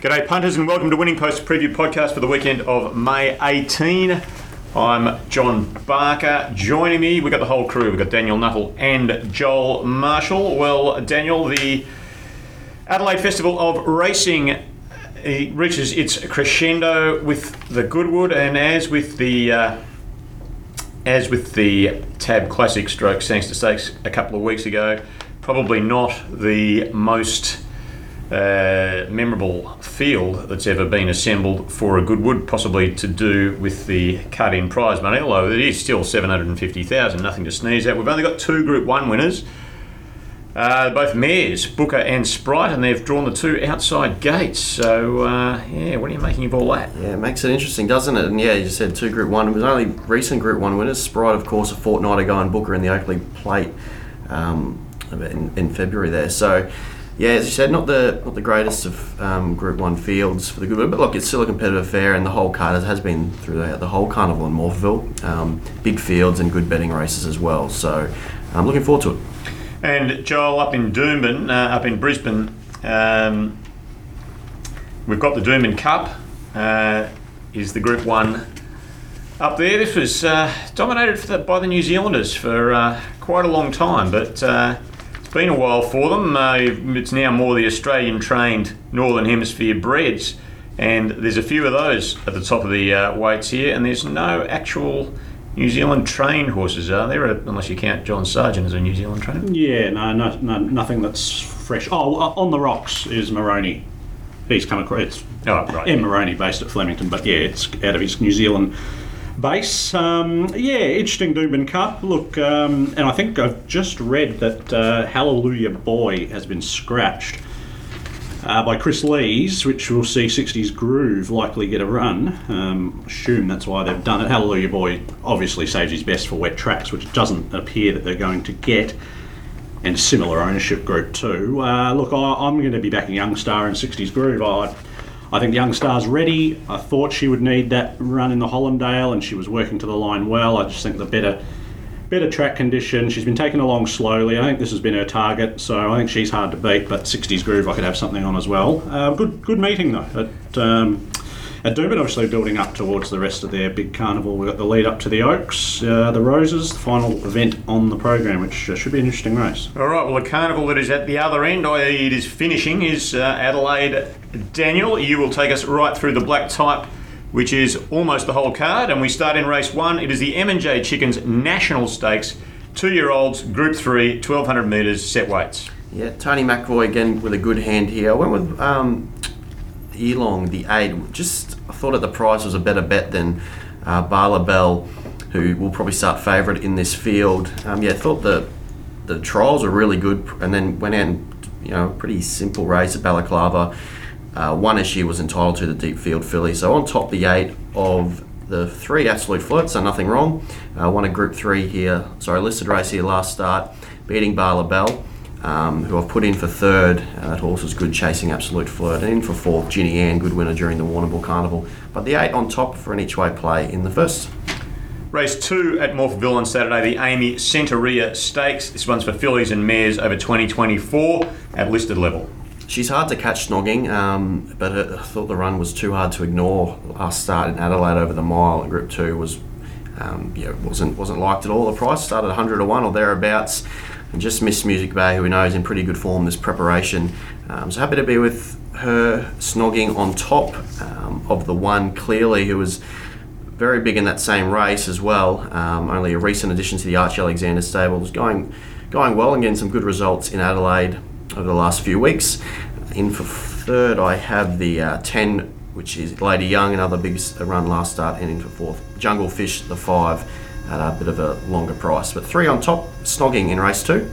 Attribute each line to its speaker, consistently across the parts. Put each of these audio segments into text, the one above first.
Speaker 1: G'day punters and welcome to Winning Post Preview Podcast for the weekend of May 18. I'm John Barker. Joining me, we've got the whole crew. We've got Daniel Nuttall and Joel Marshall. Well, Daniel, the Adelaide Festival of Racing reaches its crescendo with the Goodwood, and as with the Tab Classic Stroke Sangster Stakes a couple of weeks ago, probably not the most memorable field that's ever been assembled for a Goodwood, possibly to do with the cut-in prize money, although it is still $750,000, nothing to sneeze at. We've only got two Group 1 winners, both mares, Booker and Sprite, and they've drawn the two outside gates. So, what are you making of all that?
Speaker 2: Yeah, it makes it interesting, doesn't it? And yeah, you said two Group 1. It was only recent Group 1 winners. Sprite, of course, a fortnight ago, and Booker in the Oakley Plate in February there. So, yeah, as you said, not the greatest of Group 1 fields for the Goodwood, but look, it's still a competitive affair, and the whole card has been through the whole carnival in Morphettville. Big fields and good betting races as well. So, I'm looking forward to it.
Speaker 1: And Joel, up in Doomben, up in Brisbane, we've got the Doomben Cup, is the Group 1 up there. This was dominated by the New Zealanders for quite a long time, but it's been a while for them. It's now more the Australian-trained Northern Hemisphere breds, and there's a few of those at the top of the weights here, and there's no actual New Zealand trained horses, are there? Unless you count John Sargent as a New Zealand trainer.
Speaker 3: Yeah, no, nothing that's fresh. Oh, on the rocks is Moroney. He's come across. It's M. Moroney, based at Flemington, but yeah, it's out of his New Zealand base. Interesting Doomben Cup. Look, and I think I've just read that Hallelujah Boy has been scratched by Chris Lees, which will see 60s Groove likely get a run. Assume that's why they've done it. Hallelujah Boy obviously saves his best for wet tracks, which doesn't appear that they're going to get. And similar ownership Group 2. Look, I'm going to be backing Youngstar and 60s Groove. I think Youngstar's ready. I thought she would need that run in the Hollandale, and she was working to the line well. I just think the better track condition. She's been taken along slowly. I think this has been her target, so I think she's hard to beat. But 60s Groove, I could have something on as well. Good meeting though. At Doomben, obviously building up towards the rest of their big carnival. We've got the lead up to the Oaks, the Roses, the final event on the program, which should be an interesting race.
Speaker 1: All right, well, the carnival that is at the other end, i.e. it is finishing, is Adelaide. Daniel, you will take us right through the black type, which is almost the whole card, and we start in race 1. It is the M&J Chickens National Stakes, 2-year-olds, Group 3, 1,200 metres, set weights.
Speaker 2: Yeah, Tony McAvoy again with a good hand here. I went with Elong, the 8. I thought that the price was a better bet than Barla Bell, who will probably start favourite in this field. I thought the trials were really good, and then went out and pretty simple race at Balaclava. Won as she was entitled to, the deep field filly. So on top, the 8 of the 3 Absolute Flirt, so nothing wrong. Won a Group 3 here, listed race here last start, beating Barla Bell, who I've put in for third. That horse was good, chasing Absolute Flirt. And in for fourth, Ginny Ann, good winner during the Warrnambool Carnival. But the 8 on top for an each-way play in the first.
Speaker 1: Race 2 at Morphettville on Saturday, the Amy Centaurea Stakes. This one's for fillies and mares over 2024 at listed level.
Speaker 2: She's hard to catch snogging, but I thought the run was too hard to ignore. Last start in Adelaide over the mile in Group 2 was, wasn't liked at all. The price started 100 to 1 or thereabouts, and just missed Music Bay, who we know is in pretty good form this preparation. So happy to be with her snogging on top of the 1 Clearly, who was very big in that same race as well. Only a recent addition to the Archie Alexander stables, going well and getting some good results in Adelaide over the last few weeks. In for third, I have the 10, which is Lady Young, another big run last start, and in for fourth, Jungle Fish, the 5, at a bit of a longer price. But 3 on top, snogging in race 2.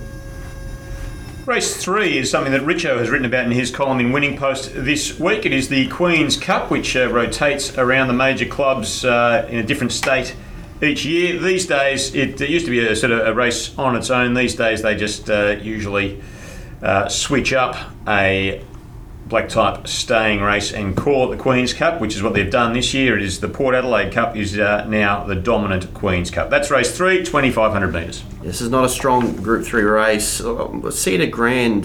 Speaker 1: Race 3 is something that Richo has written about in his column in Winning Post this week. It is the Queen's Cup, which rotates around the major clubs in a different state each year. These days, it used to be a sort of a race on its own. These days, they just usually switch up a black type staying race and call it the Queen's Cup, which is what they've done this year. It is the Port Adelaide Cup is now the dominant Queen's Cup. That's race 3, 2,500 metres.
Speaker 2: This is not a strong Group 3 race. Cedar Grande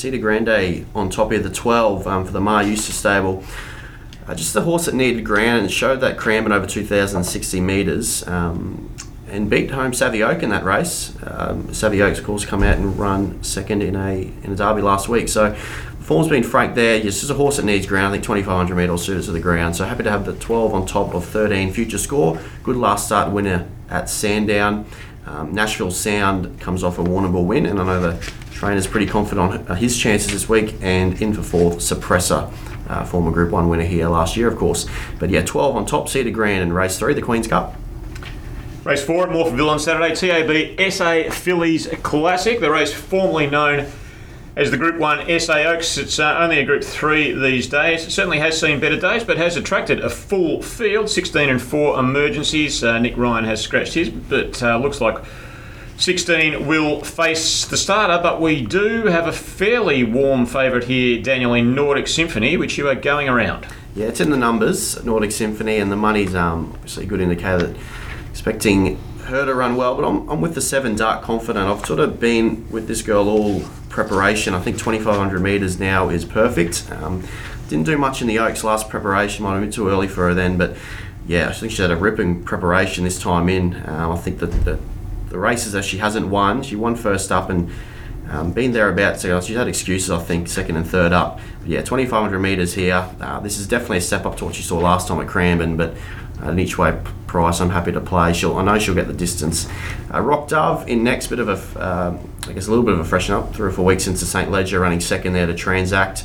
Speaker 2: on top of the 12 for the Mar Eustace stable. Just the horse that needed ground and showed that cramping over 2,060 metres. And beat home Savvy Oak in that race. Savvy Oak's, of course, come out and run second in a derby last week. So the form's been fraked there. It's just a horse that needs ground. I think 2,500 metres suited to the ground. So happy to have the 12 on top of 13 Future Score. Good last start winner at Sandown. Nashville Sound comes off a Warrnambool win, and I know the trainer's pretty confident on his chances this week. And in for fourth, Suppressor, former Group 1 winner here last year, of course. But yeah, 12 on top, Cedar Grande, and race 3, the Queen's Cup.
Speaker 1: Race 4 at Morphettville on Saturday, TAB SA Fillies Classic, the race formerly known as the Group 1 SA Oaks. It's only a Group 3 these days. It certainly has seen better days, but has attracted a full field, 16 and 4 emergencies. Nick Ryan has scratched his, but looks like 16 will face the starter, but we do have a fairly warm favourite here, Daniel, in Nordic Symphony, which you are going around.
Speaker 2: Yeah, it's in the numbers, Nordic Symphony, and the money's obviously a good indicator that expecting her to run well, but I'm with the 7 Dark Confident. I've sort of been with this girl all preparation. I think 2,500 metres now is perfect. Didn't do much in the Oaks last preparation, might have been too early for her then, but yeah, I think she had a ripping preparation this time in. I think that the races that she hasn't won, she won first up and been thereabouts. So she's had excuses, I think, second and third up. But yeah, 2,500 metres here. This is definitely a step up to what she saw last time at Cranbourne, but an each way price, I'm happy to play. I know she'll get the distance. Rock Dove in next, bit of a little bit of a freshen up. 3 or 4 weeks since the St. Ledger, running second there to Transact.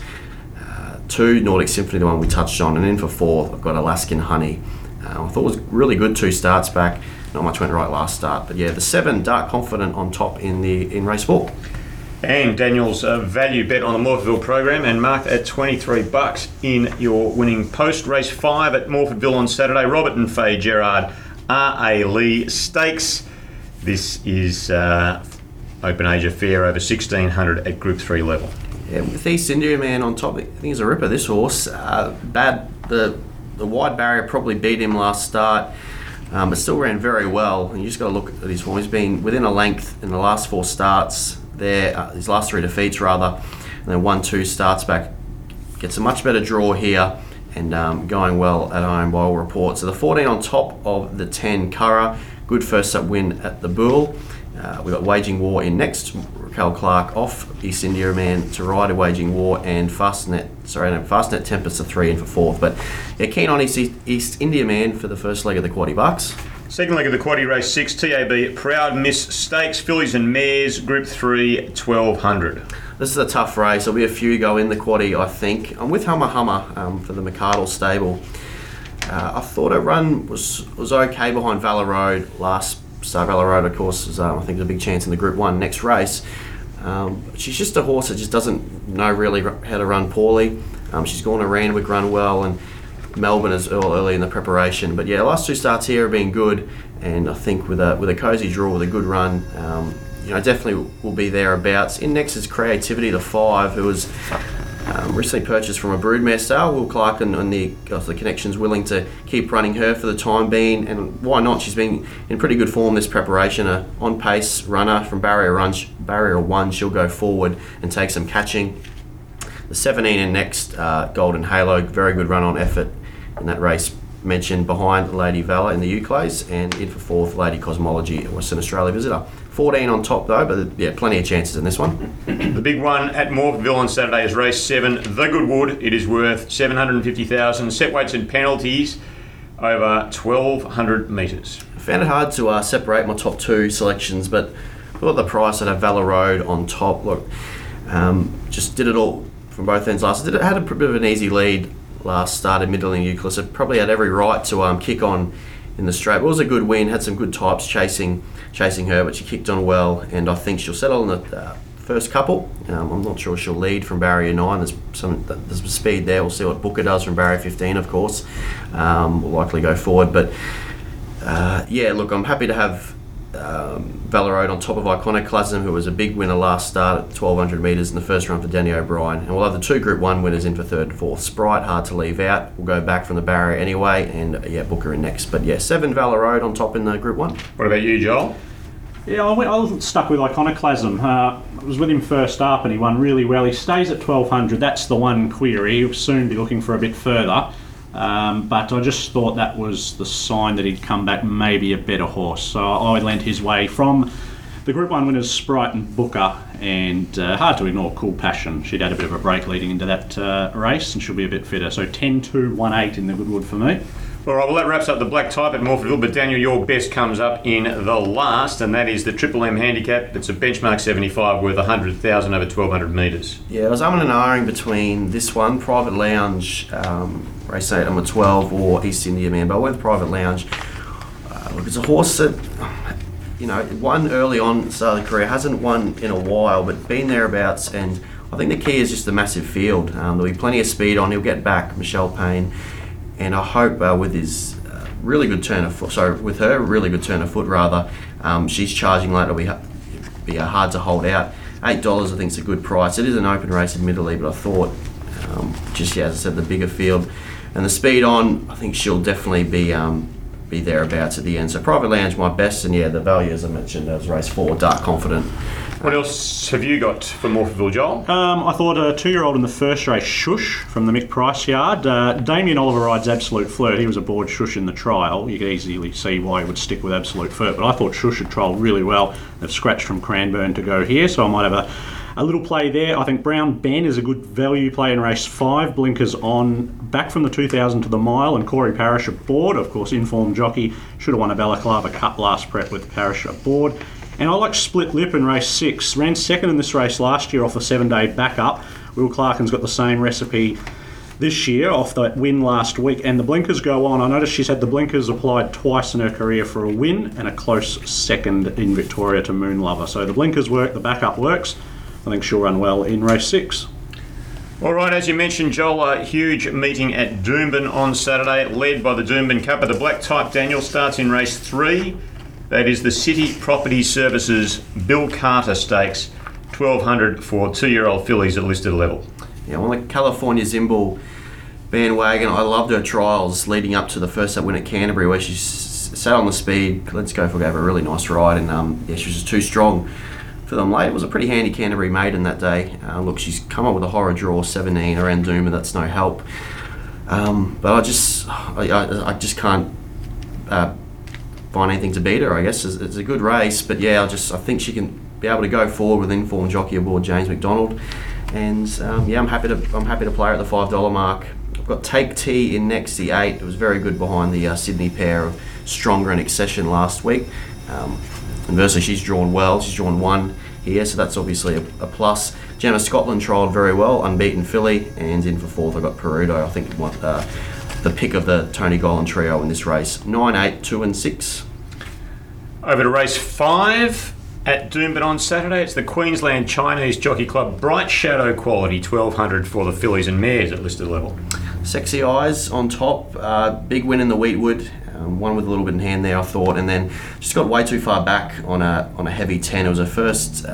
Speaker 2: 2 Nordic Symphony, the one we touched on, and in for 4th, I've got Alaskan Honey. I thought it was really good 2 starts back. Not much went right last start, but yeah, the 7 Dark Confident on top in race 4.
Speaker 1: And Daniel's value bet on the Morphettville program, and marked at $23 in your winning post. Race 5 at Morphettville on Saturday. Robert and Faye Gerard R.A. Lee Stakes. This is open age affair over 1,600 at Group 3 level.
Speaker 2: Yeah, with East India Man on top, I think he's a ripper, this horse. The wide barrier probably beat him last start, but still ran very well. And you just got to look at his form. He's been within a length in the last 4 starts. His last 3 defeats rather, and then 1-2 starts back. Gets a much better draw here, and going well at home by all reports. So the 14 on top of the 10 Curragh, good first up win at the Bull. We've got Waging War in next. Raquel Clark off East India Man to ride a Waging War, and Fastnet Tempest to 3 in for 4th. But yeah, keen on East India Man for the first leg of the Quaddy Bucks.
Speaker 1: Second leg of the Quaddy Race 6, TAB Proud Miss Stakes, Fillies and Mares, Group 3, 1,200.
Speaker 2: This is a tough race. There'll be a few go in the Quaddy, I think. I'm with Hummer for the McArdle stable. I thought her run was okay behind Valor Road last start. Valor Road, of course, is I think there's a big chance in the Group 1 next race. She's just a horse that just doesn't know really how to run poorly. She's gone to Randwick run well, and Melbourne is early in the preparation. But yeah, last 2 starts here have been good, and I think with a cosy draw, with a good run, definitely will be thereabouts. In next is Creativity to 5, who was recently purchased from a broodmare sale. Will Clark and the connections willing to keep running her for the time being, and why not? She's been in pretty good form this preparation. A on-pace runner from barrier 1, she'll go forward and take some catching. The 17 in next, Golden Halo, very good run on effort in that race, mentioned behind Lady Valor in the Euclays, and in for 4th, Lady Cosmology, a Western Australia visitor. 14 on top though, but yeah, plenty of chances in this one.
Speaker 1: The big one at Morphettville on Saturday is race 7, The Goodwood. It is worth 750,000. Set weights and penalties over 1,200 metres.
Speaker 2: I found it hard to separate my top 2 selections, but I thought the price at a Valor Road on top. Look, just did it all from both ends last. It had a bit of an easy lead last start in Middling Euclid. It probably had every right to kick on in the straight. But it was a good win. Had some good types chasing her, but she kicked on well, and I think she'll settle in the first couple. I'm not sure she'll lead from barrier 9. There's some speed there. We'll see what Booker does from barrier 15, of course. Will likely go forward, but yeah, look, I'm happy to have Valerode on top of Iconoclasm, who was a big winner last start at 1200 metres in the first run for Danny O'Brien. And we'll have the 2 Group 1 winners in for 3rd and 4th. Sprite, hard to leave out. We'll go back from the barrier anyway, and Booker in next. But 7 Valerode on top in the Group 1.
Speaker 1: What about you, Joel?
Speaker 3: Yeah, I stuck with Iconoclasm. I was with him first up and he won really well. He stays at 1200. That's the one query. He'll soon be looking for a bit further. But I just thought that was the sign that he'd come back maybe a better horse. So I lent his way from the Group 1 winners Sprite and Booker, and hard to ignore Cool Passion. She'd had a bit of a break leading into that race and she'll be a bit fitter. So 10-2-1-8 in the Goodwood for me.
Speaker 1: All right, well, that wraps up the black type at Morphettville, but Daniel, your best comes up in the last, and that is the Triple M handicap. It's a benchmark 75 worth 100,000 over 1,200 metres.
Speaker 2: Yeah, I was umming and ahhing between this one, Private Lounge, race 8, number 12, or East India Man, but I went with Private Lounge. Look, it's a horse that, won early on at the start of the career, hasn't won in a while, but been thereabouts, and I think the key is just the massive field. There'll be plenty of speed on, he'll get back, Michelle Payne. And I hope with his really good turn of foot, with her really good turn of foot rather, she's charging late. It'll be hard to hold out. $8 I think is a good price. It is an open race admittedly, but I thought as I said, the bigger field and the speed on, I think she'll definitely be thereabouts at the end. So Private Lounge my best, and the value as I mentioned was race 4, Dark Confident.
Speaker 1: What else have you got for Morphettville, Joel?
Speaker 3: I thought a 2-year-old in the first race, Shush, from the Mick Price yard. Damien Oliver rides Absolute Flirt. He was aboard Shush in the trial. You could easily see why he would stick with Absolute Flirt, but I thought Shush had trialled really well. They've scratched from Cranbourne to go here, so I might have a little play there. I think Brown Ben is a good value play in race 5. Blinkers on, back from the 2,000 to the mile, and Corey Parrish aboard. Of course, informed jockey. Should have won a Balaclava Cup last prep with Parrish aboard. And I like Split Lip in race 6. Ran second in this race last year off the 7-day backup. Will Clarken's got the same recipe this year off that win last week. And the blinkers go on. I noticed she's had the blinkers applied twice in her career for a win and a close second in Victoria to Moon Lover. So the blinkers work, the backup works. I think she'll run well in race 6.
Speaker 1: All right, as you mentioned, Joel, a huge meeting at Doomben on Saturday, led by the Doomben Cup. But the black type, Daniel, starts in race 3. That is the City Property Services Bill Carter Stakes, 1,200 for 2-year-old fillies at listed level.
Speaker 2: Yeah, on the California Zimbal bandwagon, I loved her trials leading up to the first up win at Canterbury, where she sat on the speed. Let's Go For gave her a really nice ride, and she was just too strong for them late. It was a pretty handy Canterbury maiden that day. Look, she's come up with a horror draw 17 around Doomben. That's no help. But I just can't find anything to beat her. I guess it's a good race, but I think she can be able to go forward with informed jockey aboard James McDonald, and I'm happy to play her at the $5 mark. I've got Take T in next, the 8. It was very good behind the Sydney pair of Stronger and Accession last week. Conversely, she's drawn well. She's drawn 1 here, so that's obviously a plus. Gemma Scotland trialled very well, unbeaten filly, and in for 4th I got Perudo. I think the pick of the Tony Gollan trio in this race. 9, 8, 2 and 6.
Speaker 1: Over to race 5 at Doomben on Saturday. It's the Queensland Chinese Jockey Club Bright Shadow Quality, 1,200 for the fillies and mares at listed level.
Speaker 2: Sexy Eyes on top. Big win in the Wheatwood. One with a little bit in hand there, I thought, and then just got way too far back on a heavy 10. It was her first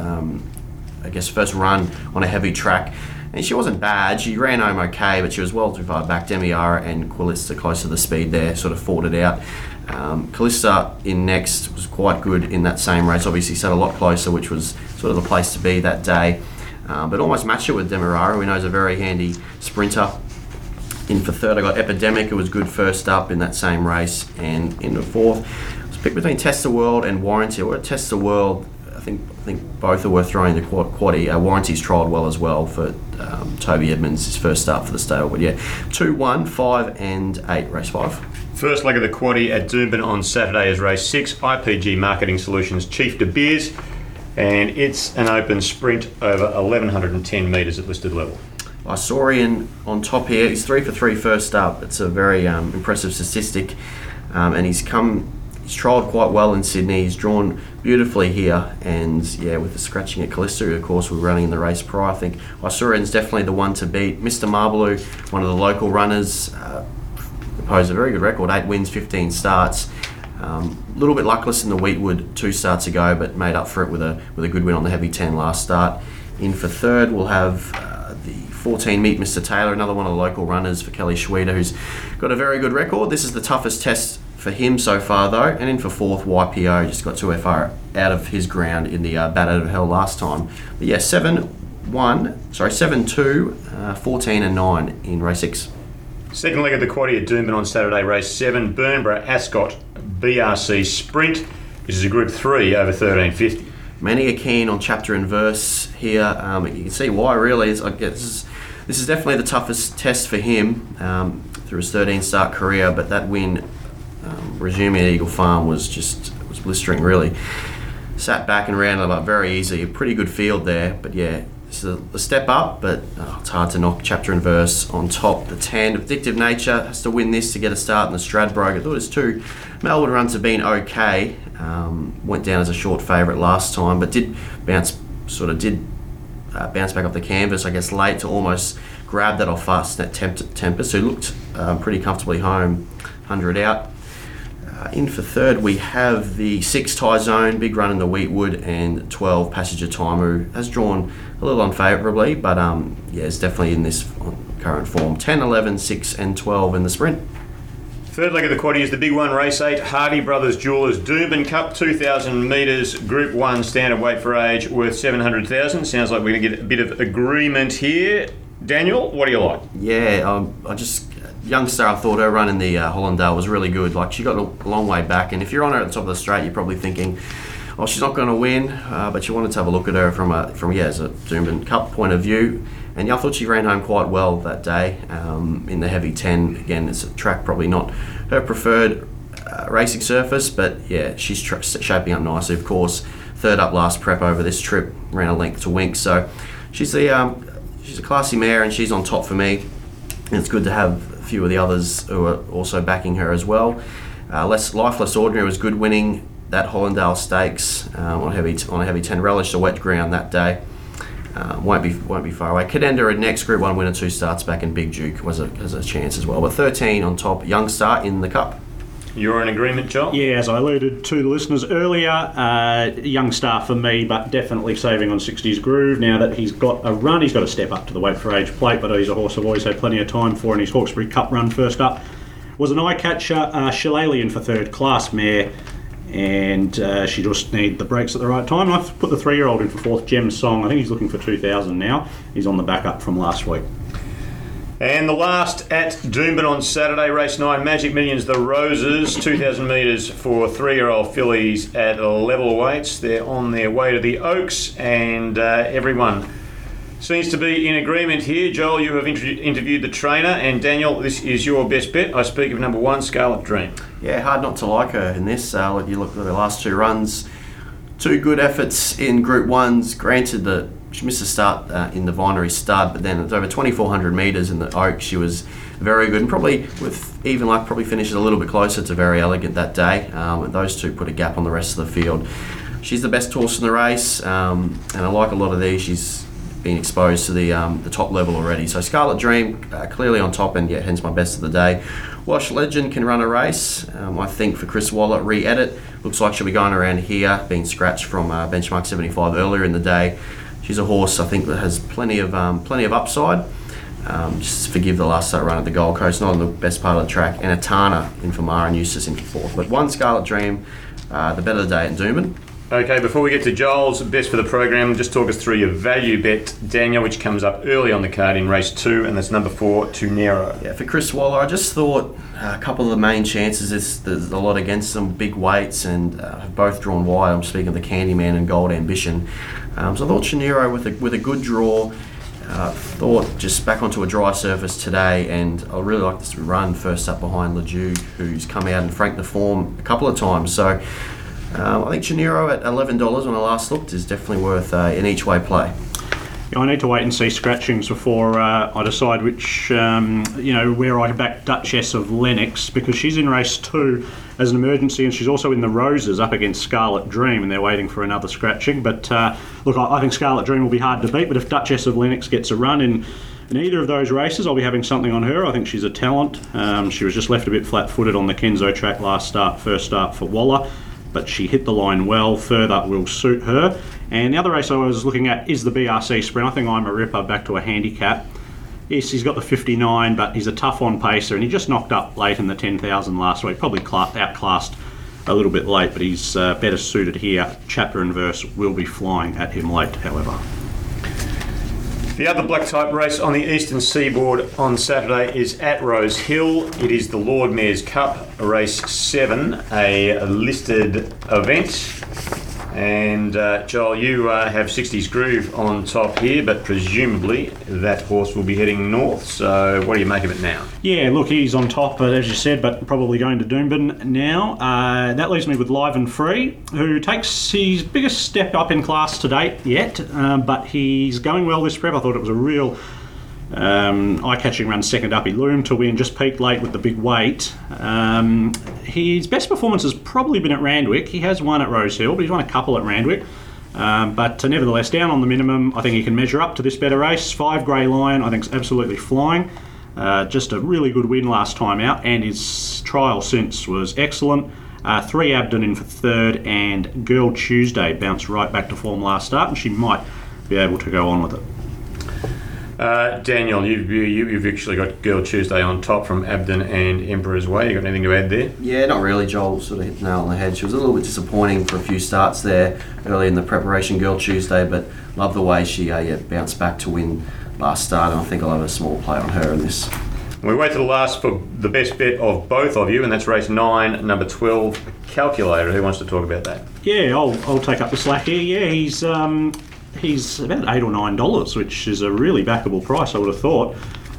Speaker 2: run on a heavy track. And she wasn't bad. She ran home okay, but she was well too far back. Demiara and Quillista close to the speed there, sort of fought it out. Quillista in next was quite good in that same race. Obviously sat a lot closer, which was sort of the place to be that day. But almost matched it with Demerara, who knows a very handy sprinter. In for 3rd, I got Epidemic, who was good first up in that same race. And in the 4th, I was picked between Tester World and Warranty. Well, Tester World, I think both are worth throwing the quaddy. Warranty's trialled well as well for Toby Edmonds, his first start for the stable. But 2, 1, 5 and 8, race 5.
Speaker 1: First leg of the quaddy at Doomben on Saturday is race 6, IPG Marketing Solutions Chief De Beers, and it's an open sprint over 1,110 metres at listed level. Isaurian
Speaker 2: on top here. He's 3 for 3 first up. It's a very impressive statistic, and he's trialled quite well in Sydney. He's drawn beautifully here, and with the scratching at Callisto, of course, we're running in the race prior. I think Isaurian's definitely the one to beat. Mr. Marbaloo, one of the local runners, posed a very good record, 8 wins, 15 starts. A little bit luckless in the Wheatwood 2 starts ago, but made up for it with a good win on the heavy 10 last start. In for third, we'll have the 14 Meet Mr. Taylor, another one of the local runners for Kelly Schweida, who's got a very good record. This is the toughest test for him so far, though. And in for fourth, YPO, just got 2 FR out of his ground in the Bat Out of Hell last time. But yeah, 7, 2, 14 and 9 in race 6.
Speaker 1: Second leg of the quaddie at Doomben on Saturday, race 7, Burnborough Ascot BRC Sprint. This is a Group 3 over 1350.
Speaker 2: Many are keen on chapter and verse here. You can see why, really. I guess this is definitely the toughest test for him through his 13-start career, but that win resuming at Eagle Farm was blistering, really. Sat back and ran it up very easy. A pretty good field there, but yeah, this is a step up, but it's hard to knock chapter and verse on top. The 10, Addictive Nature, has to win this to get a start in the Stradbroke. I thought his 2 Melbourne runs have been okay. Went down as a short favourite last time, but did bounce back off the canvas, I guess, late to almost grab that off Fastnet Tempest, who looked pretty comfortably home, 100 out. In for third, we have the 6 Tie Zone, big run in the Wheatwood, and 12 Passenger Time, who has drawn a little unfavourably, but it's definitely in this current form. 10, 11, 6 and 12 in the sprint.
Speaker 1: Third leg of the quaddie is the big one, race 8, Hardy Brothers Jewellers Doomben Cup, 2,000 metres, Group 1, standard weight for age, worth 700,000. Sounds like we're going to get a bit of agreement here. Daniel, what do you like?
Speaker 2: Yeah, Youngster, I thought her run in the Hollandale was really good. Like, she got a long way back, and if you're on her at the top of the straight, you're probably thinking, oh, she's not going to win, but you wanted to have a look at her as a Doomben Cup point of view. And I thought she ran home quite well that day in the heavy 10. Again, it's a track probably not her preferred racing surface, but yeah, she's shaping up nicely. Of course, third up last prep over this trip, ran a length to Winks. So she's a classy mare, and she's on top for me. And it's good to have a few of the others who are also backing her as well. Lifeless Ordinary was good, winning that Hollandale Stakes on a heavy 10. Relished the wet ground that day. Won't be far away. Cadenda, next Group 1 winner, 2 starts back, and Big Duke has a chance as well. But 13 on top, Youngstar in the Cup.
Speaker 1: You're in agreement, Joel?
Speaker 3: Yeah, as I alluded to the listeners earlier, Youngstar for me, but definitely saving on 60's Groove. Now that he's got a run, he's got to step up to the weight for age plate, but he's a horse I've always had plenty of time for, and his Hawkesbury Cup run first up was an eye-catcher. Shillelagh in for third, class mare, and she just needed the brakes at the right time. I've put the 3-year-old in for fourth, Gem Song. I think he's looking for 2,000 now. He's on the back up from last week.
Speaker 1: And the last at Doomben on Saturday, race 9, Magic Millions, the Roses, 2,000 metres for 3-year-old fillies at level weights. They're on their way to the Oaks, and everyone seems to be in agreement here. Joel, you have interviewed the trainer, and Daniel, this is your best bet. I speak of number 1, Scarlet Dream.
Speaker 2: Yeah, hard not to like her in this. You look at the last 2 runs, 2 good efforts in Group 1s. Granted that she missed a start in the Vinery Stud, but then it's over 2,400 metres in the Oaks. She was very good, and probably with even luck, probably finishes a little bit closer to Very Elegant that day. And those 2 put a gap on the rest of the field. She's the best horse in the race, and I like a lot of these. She's been exposed to the top level already. So Scarlet Dream clearly on top, and yeah, hence my best of the day. Wash Legend can run a race. I think for Chris Waller, re-edit. Looks like she'll be going around here, being scratched from benchmark 75 earlier in the day. She's a horse I think that has plenty of upside. Just forgive the last run at the Gold Coast, not on the best part of the track. And Atana in for Mara and Eustace in for fourth. But 1 Scarlet Dream, the better of the day at Doomben.
Speaker 1: Okay, before we get to Joel's best for the program, just talk us through your value bet, Daniel, which comes up early on the card in race 2, and that's number 4, Tunero.
Speaker 2: Yeah, for Chris Waller, I just thought a couple of the main chances, there's a lot against them, big weights, and have both drawn wide. I'm speaking of the Candyman and Gold Ambition. So I thought Tunero with a good draw. Thought just back onto a dry surface today, and I really like this run first up behind Ledoux, who's come out and franked the form a couple of times. So I think Tunero at $11 when I last looked is definitely worth an each way play.
Speaker 3: I need to wait and see scratchings before I decide which, where I back Duchess of Lennox, because she's in race 2 as an emergency, and she's also in the Roses up against Scarlet Dream, and they're waiting for another scratching. But look, I think Scarlet Dream will be hard to beat, but if Duchess of Lennox gets a run in In either of those races, I'll be having something on her. I think she's a talent. She was just left a bit flat-footed on the Kenzo track first start for Waller, but she hit the line well. Further will suit her. And the other race I was looking at is the BRC Sprint. I think I'm a ripper back to a handicap. Yes, he's got the 59, but he's a tough-on pacer, and he just knocked up late in the 10,000 last week. Probably outclassed a little bit late, but he's better suited here. Chapter and Verse will be flying at him late, however.
Speaker 1: The other black type race on the eastern seaboard on Saturday is at Rose Hill. It is the Lord Mayor's Cup, race 7, a listed event. And Joel, you have 60s Groove on top here, but presumably that horse will be heading north. So what do you make of it now?
Speaker 3: Yeah, look, he's on top, as you said, but probably going to Doomben now. That leaves me with Live and Free, who takes his biggest step up in class to date yet, but he's going well this prep. I thought it was a real eye-catching run second up. He loomed to win, just peaked late with the big weight. His best performance has probably been at Randwick. He has won at Rose Hill, but he's won a couple at Randwick. But nevertheless, down on the minimum, I think he can measure up to this better race. 5 Grey Lion, I think, is absolutely flying. Just a really good win last time out, and his trial since was excellent. 3 Abden in for third, and Girl Tuesday bounced right back to form last start, and she might be able to go on with it.
Speaker 1: Daniel, you've actually got Girl Tuesday on top from Abden and Emperor's Way. You got anything to add there?
Speaker 2: Yeah, not really. Joel sort of hit the nail on the head. She was a little bit disappointing for a few starts there early in the preparation, Girl Tuesday, but love the way she bounced back to win last start, and I think I'll have a small play on her in this.
Speaker 1: We wait to the last for the best bet of both of you, and that's race 9, number 12, Calculator. Who wants to talk about that?
Speaker 3: Yeah, I'll take up the slack here. Yeah, he's about $8 or $9, which is a really backable price, I would have thought.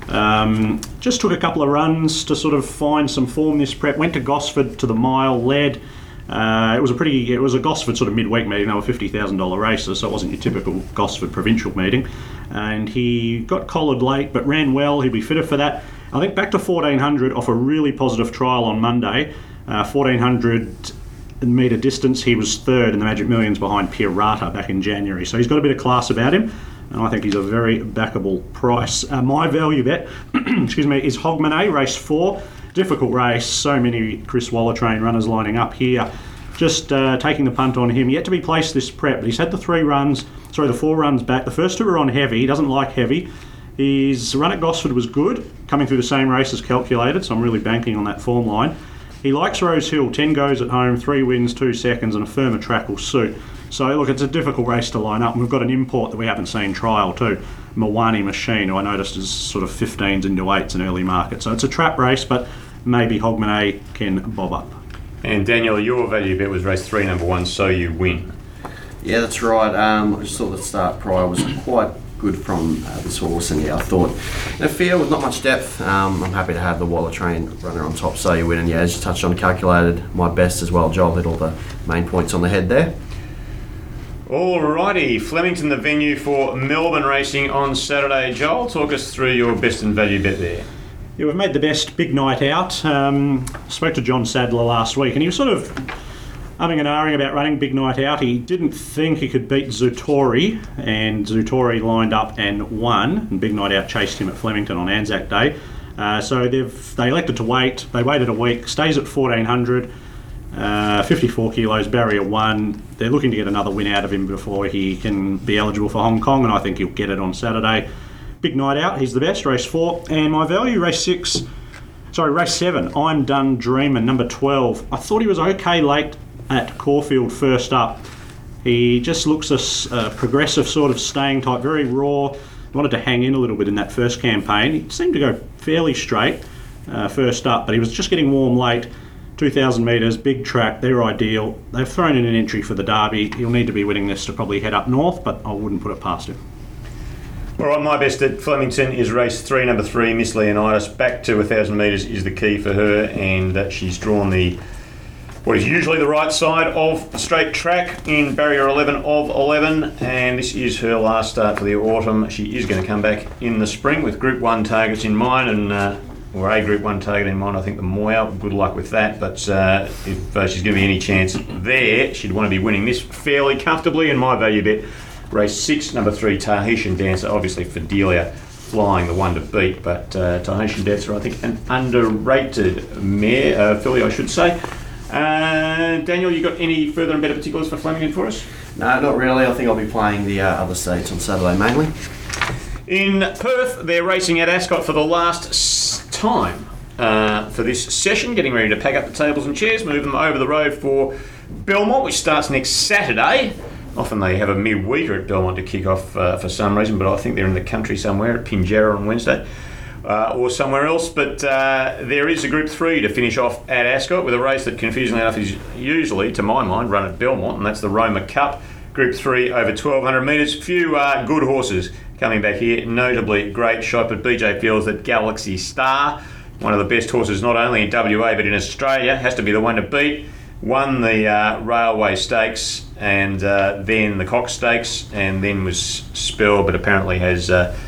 Speaker 3: Just took a couple of runs to sort of find some form this prep. Went to Gosford to the mile, led. It was a Gosford sort of midweek meeting. They were $50,000 races, so it wasn't your typical Gosford provincial meeting. And he got collared late, but ran well. He'll be fitter for that. I think back to 1400 off a really positive trial on Monday. 1400 metre distance, he was third in the Magic Millions behind Pirata back in January. So he's got a bit of class about him, and I think he's a very backable price. My value bet excuse me, is Hogmanay, race 4. Difficult race, so many Chris Waller train runners lining up here. Just taking the punt on him. Yet to be placed this prep, but he's had the 4 runs back. The first 2 were on heavy. He doesn't like heavy. His run at Gosford was good, coming through the same race as Calculated, so I'm really banking on that form line. He likes Rose Hill, 10 goes at home, 3 wins, 2 seconds, and a firmer track will suit. So look, it's a difficult race to line up, and we've got an import that we haven't seen trial too, Mawani Machine, who I noticed is sort of 15s into 8s in early market. So it's a trap race, but maybe Hogmanay can bob up.
Speaker 1: And Daniel, your value bet was race 3, number 1, So You Win.
Speaker 2: Yeah, that's right. I just thought the start prior was quite good from this horse, and I thought in a field with not much depth, I'm happy to have the Waller train runner on top, So You Win. And yeah, as you touched on, Calculated, my best as well. Joel hit all the main points on the head there.
Speaker 1: Alrighty, Flemington, the venue for Melbourne racing on Saturday. Joel, talk us through your best and value bet there.
Speaker 3: Yeah, we've made the best big night out. Spoke to John Sadler last week, and he was sort of umming and ahhing about running big night out. He didn't think he could beat Zutori, and Zutori lined up and won, and big night out chased him at Flemington on Anzac Day. So they elected to wait. They waited a week, stays at 1400, 54 kilos, barrier 1. They're looking to get another win out of him before he can be eligible for Hong Kong, and I think he'll get it on Saturday. Big night out, he's the best, race 4. And my value, race 7, I'm Done Dreamin', number 12. I thought he was okay late at Caulfield first up. He just looks a progressive sort of staying type, very raw. Wanted to hang in a little bit in that first campaign. He seemed to go fairly straight first up, but he was just getting warm late. 2,000 metres, big track, they're ideal. They've thrown in an entry for the Derby. He'll need to be winning this to probably head up north, but I wouldn't put it past him.
Speaker 1: All right, my best at Flemington is race 3, number 3, Miss Leonidas. Back to 1,000 metres is the key for her, and she's drawn what is usually the right side of the straight track in barrier 11 of 11, and this is her last start for the autumn. She is going to come back in the spring with Group 1 targets in mind, or a Group 1 target in mind, I think the Moya. Good luck with that, but if she's going to be any chance there, she'd want to be winning this fairly comfortably, and my value bet, race 6, number 3, Tahitian Dancer, obviously for Delia. flying, the one to beat, but Tahitian Deaths are, I think, an underrated mare, filly, I should say. Daniel, you got any further and better particulars for Flemington for us?
Speaker 2: No, not really. I think I'll be playing the other states on Saturday mainly.
Speaker 1: In Perth, they're racing at Ascot for the last time for this session, getting ready to pack up the tables and chairs, move them over the road for Belmont, which starts next Saturday. Often they have a midweeker at Belmont to kick off for some reason, but I think they're in the country somewhere at Pinjarra on Wednesday or somewhere else. But there is a Group 3 to finish off at Ascot with a race that, confusingly enough, is usually, to my mind, run at Belmont, and that's the Roma Cup. Group 3 over 1,200 metres. Few good horses coming back here. Notably, great shot, but BJ feels that Galaxy Star, one of the best horses not only in WA but in Australia, has to be the one to beat. Won the Railway Stakes and then the Cox Stakes, and then was spelled, but apparently has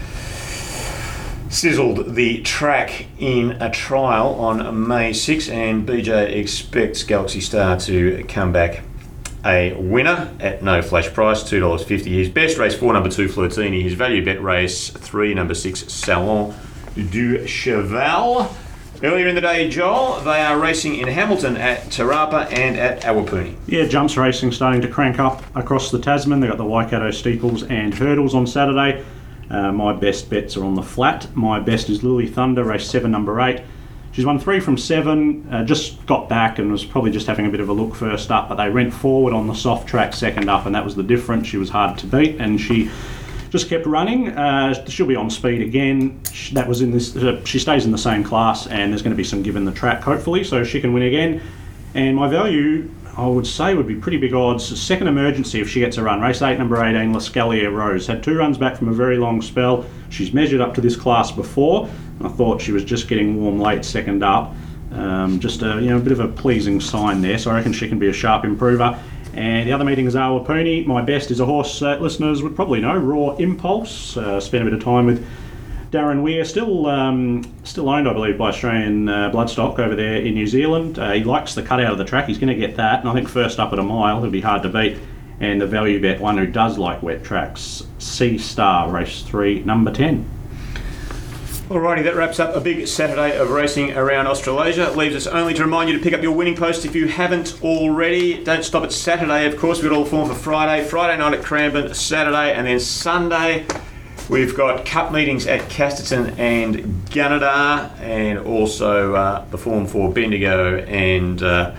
Speaker 1: sizzled the track in a trial on May 6, and BJ expects Galaxy Star to come back a winner at no flash price, $2.50. His best race 4, number 2 Flirtini. His value bet race 3, number 6 Salon du Cheval. Earlier in the day, Joel, they are racing in Hamilton at Tarapa and at Awapuni.
Speaker 3: Yeah, jumps racing starting to crank up across the Tasman. They've got the Waikato Steeples and Hurdles on Saturday. My best bets are on the flat. My best is Lily Thunder, race 7, number 8. She's won 3 from 7, just got back and was probably just having a bit of a look first up, but they went forward on the soft track second up, and that was the difference. She was hard to beat, and she just kept running. She'll be on speed again. That was in this. She stays in the same class, and there's going to be some give in the track, hopefully, so she can win again. And my value, I would say, would be pretty big odds. Second Emergency, if she gets a run. Race 8, number 18, Lascalia Rose. Had 2 runs back from a very long spell. She's measured up to this class before. I thought she was just getting warm late, second up. Just a bit of a pleasing sign there, so I reckon she can be a sharp improver. And the other meeting is Awapuni. My best is a horse listeners would probably know, Raw Impulse. Spent a bit of time with Darren Weir, still owned, I believe, by Australian Bloodstock over there in New Zealand. He likes the cut out of the track. He's going to get that. And I think first up at a mile, he'll be hard to beat. And the value bet, one who does like wet tracks, Sea Star, race 3, number 10.
Speaker 1: Alrighty, that wraps up a big Saturday of racing around Australasia. It leaves us only to remind you to pick up your winning post if you haven't already. Don't stop at Saturday, of course. We've got all the form for Friday night at Cranbourne, Saturday, and then Sunday we've got cup meetings at Casterton and Gunnedah, and also the form for Bendigo and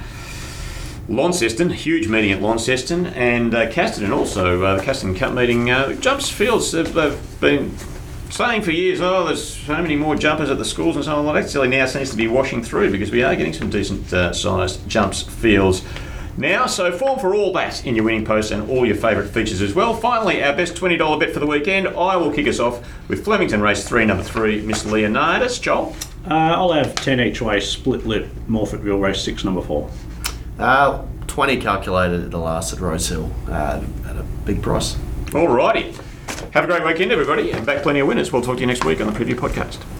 Speaker 1: Launceston. Huge meeting at Launceston, and Casterton also, the Casterton Cup meeting. Jumps Fields, they've been saying for years, there's so many more jumpers at the schools and so on. Well, actually now seems to be washing through, because we are getting some decent sized jumps fields now. So form for all that in your winning post and all your favourite features as well. Finally, our best $20 bet for the weekend. I will kick us off with Flemington race 3, number 3, Miss Leonardus. Joel?
Speaker 3: I'll have 10 each way, split lip, Morfettville race 6, number 4.
Speaker 2: 20 calculated at the last at Rosehill at a big price.
Speaker 1: Alrighty. Have a great weekend, everybody, and back plenty of winners. We'll talk to you next week on the Preview Podcast.